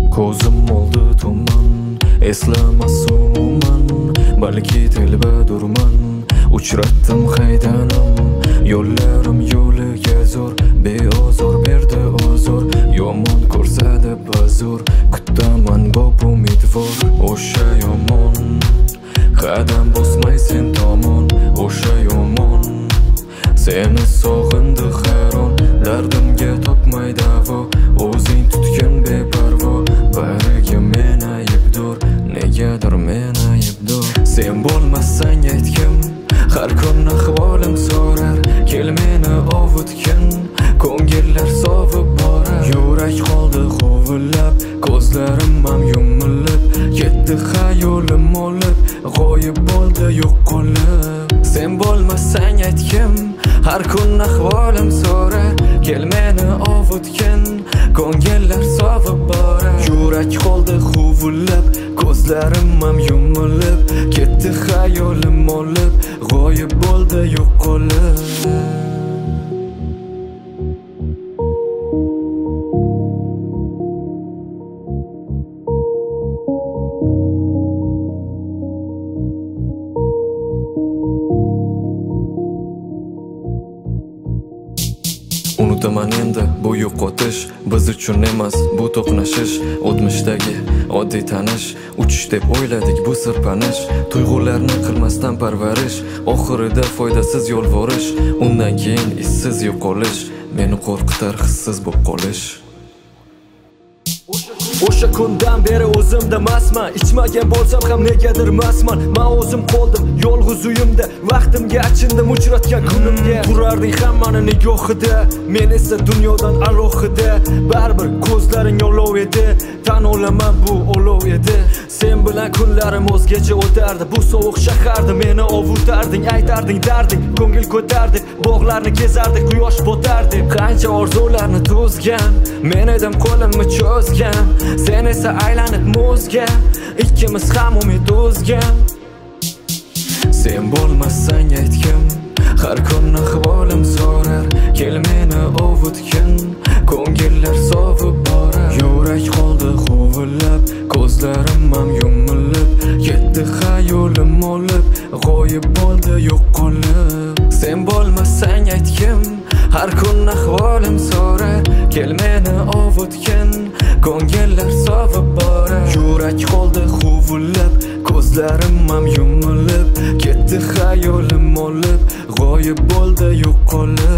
Ko'zim oldi tuman, eslamas umuman, balki telbadurman. Uchratdim haydanam, yo'llarim yo'liga zo'r, beozor berdi ozor, yomon ko'rsatdi bazur. Kutaman bob umidvor, o'sha yomon qadam bosmay sen tomon, o'sha yomon seni sog'indi hayron, dardimga topmay davo. O'zing tutgan beparvo, bariga men aybdor, negadir men aybdor. Sen bo'lmasang aytgim, har kun ahvolim so'rar. Kel meni ovutgin, ko'ngillar sovib borar. Yurak qoldi huvillab, ko'zlarim ham yumilib, ketdi xayolim olib, g'oyib bo'ldi yo'qolib. Sen bo'lmasang aytgim, har kun ahvolim so'rar. Kel meni ovutgin, ko'ngillar sovib borar. Yurak qoldi huvillab, ko'zlarim ham yumilib, ketdi xayolim olib, g'oyib bo'ldi yo'qolib. Unutaman endi bu yo'qotish, biz uchun emas bu to'qnashish. O'tmishdagi oddiy tanish, uchish deb o'yladik bu sirpanish. Tuyg'ularni qilmasdan parvarish, oxirida foydasiz yo'lvorish. Undan keyin issiz yo'qolish, meni qo'rqitar hissiz bo'lib qolish. O'sha kundan beri o'zimda masman, ichmagan bo'lsam ham negadir masman. Men o'zim qoldim yolg'iz uyimda, vaqtimga achindim uchratgan kunimga. Turarding hammani nigohida, men esa dunyodan alohida. Baribir ko'zlaring olov edi, tan olaman bu olov edi. Sen bilan kunlarim o'zgacha o'tardi, bu sovuq shaharda meni ovutarding, aytarding darding, ko'ngil ko'tardik, bog'larni kezardik, quyosh botardik. Qancha orzularni to'zgan, men edim qo'limni cho'zgan, sen esa aylanib muzga, ikkimiz ham umid o'zgan. Sen bo'lmasang aytgim, har kun ahvolim so'rar. Kel meni ovutgin, ko'ngillar sovib borar. Yurak qoldi huvillab, ko'zlarim ham yumilib, ketdi xayolim olib, g'oyib bo'ldi yo'qolib. Sen bo'lmasang aytgim, har kun ahvolim so'rar. Kel meni ovutgin, ko'ngillar sovib borar. Yurak qoldi huvillab, ko'zlarim ham yumilib, ketdi xayolim olib, g'oyib bo'ldi yo'qolib.